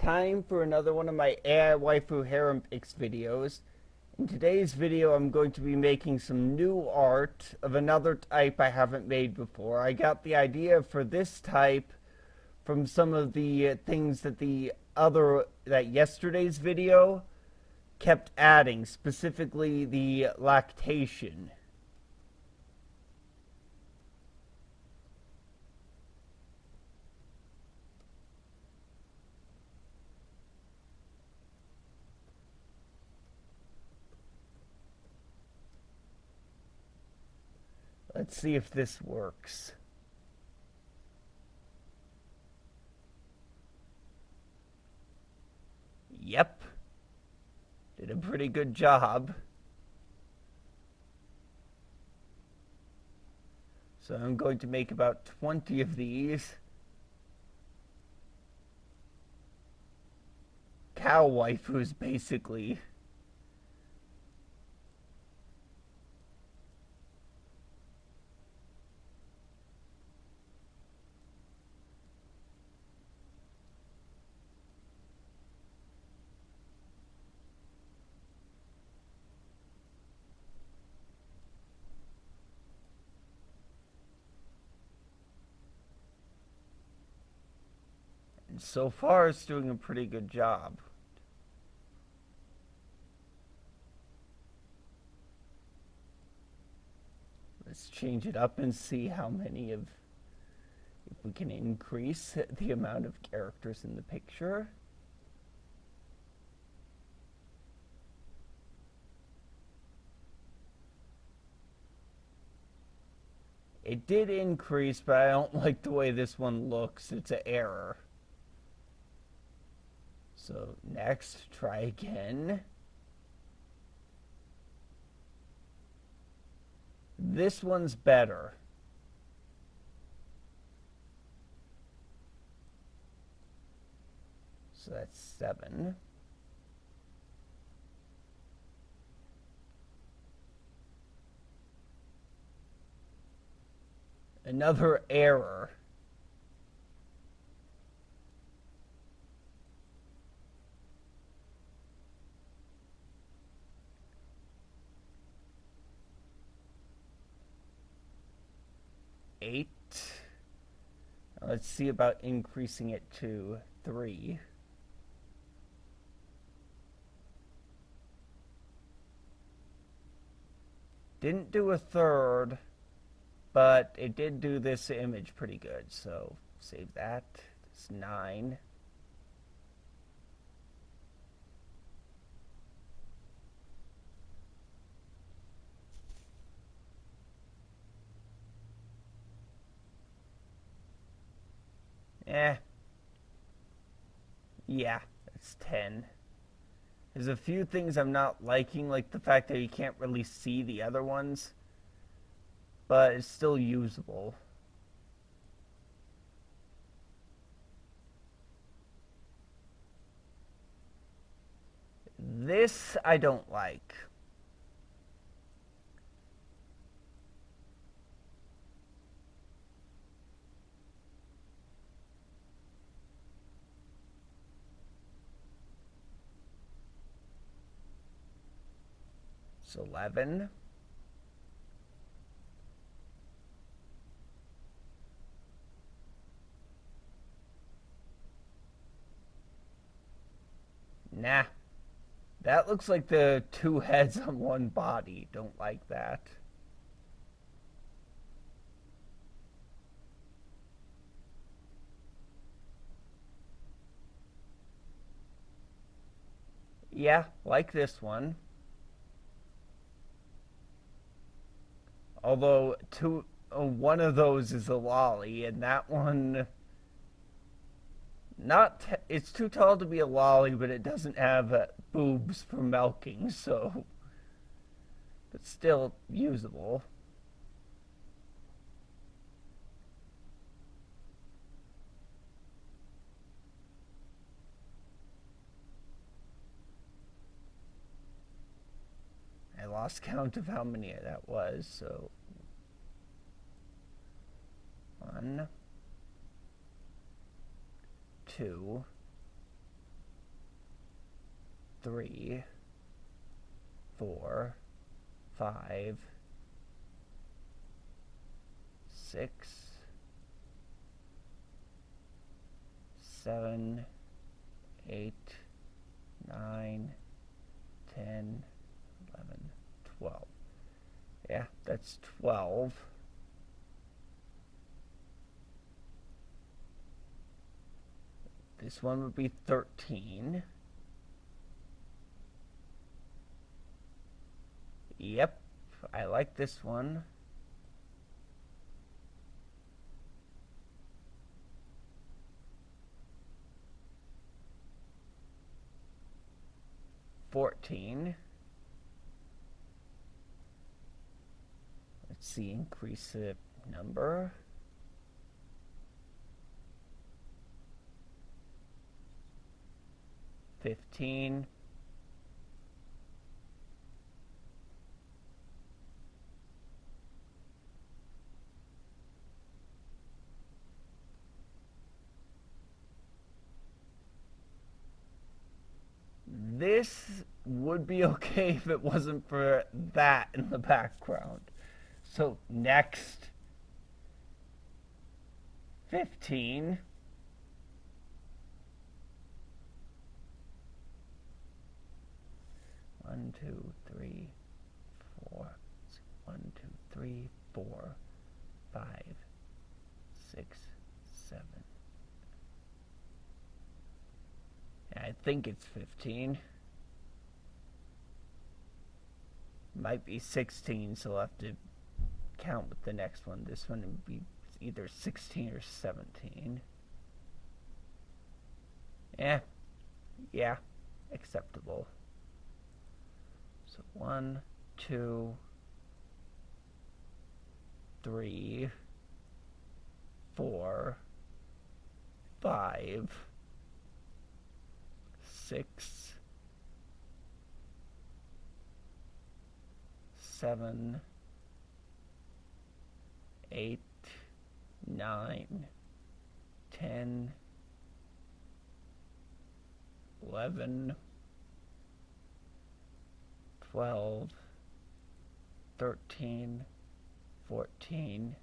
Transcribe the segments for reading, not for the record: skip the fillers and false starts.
time for another one of my AI Waifu Harem Picks videos. In today's video, I'm going to be making some new art of another type I haven't made before. I got the idea for this type from some of the things that yesterday's video kept adding, specifically the lactation. Let's see if this works. Yep. Did a pretty good job. So I'm going to make about 20 of these. Cow waifus, basically. And so far, it's doing a pretty good job. Let's change it up and see how many if we can increase the amount of characters in the picture. It did increase, but I don't like the way this one looks. It's an error. So next, try again. This one's better. So that's 7. Another error. Let's see about increasing it to 3. Didn't do a third, but it did do this image pretty good, so save that. It's 9. Yeah, it's 10. There's a few things I'm not liking, like the fact that you can't really see the other ones, but it's still usable. This I don't like. It's 11. Nah. That looks like the 2 heads on one body. Don't like that. Yeah, like this one. Although one of those is a lolly, and that one it's too tall to be a lolly, but it doesn't have boobs for milking, so but still usable. I lost count of how many that was, so 1, 2, 3, 4, 5, 6, 7, 8, 9, 10, 11, 12. Yeah, that's 12. This one would be 13. Yep, I like this one. $14. Let's see, increase the number. $15. This would be okay if it wasn't for that in the background. So next, 15. One, two, three, four. 1, 2, 3, 4, 5, 6, 7. I think it's 15. Might be 16, so I'll have to count with the next one. This one would be either 16 or 17. Yeah, acceptable. So 1, 2, 3, 4, 5, 6, 7, 8, 9, 10, 11, 12, 13, 14,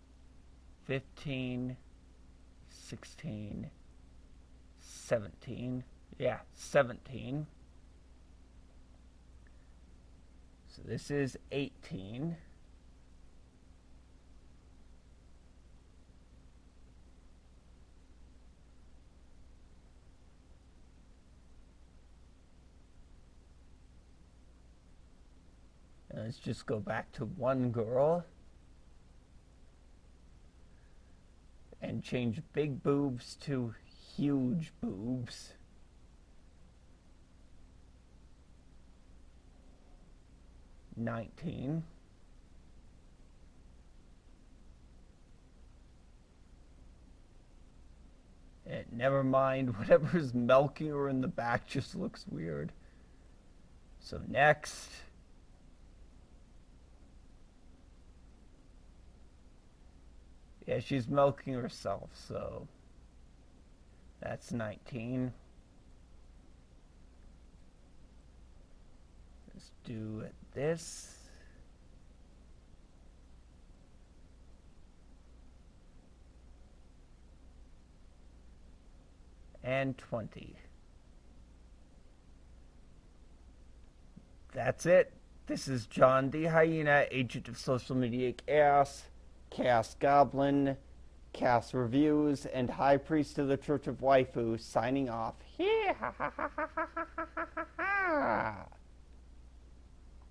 15, 16, 17. Yeah, 17. So this is 18. Let's just go back to one girl and change big boobs to huge boobs. $19. And never mind, whatever's milking her in the back just looks weird. So next. Yeah, she's milking herself, so that's 19. Let's do this. And 20. That's it. This is John D. Hyena, agent of social media chaos, Chaos Goblin, Chaos Reviews, and High Priest of the Church of Waifu, signing off.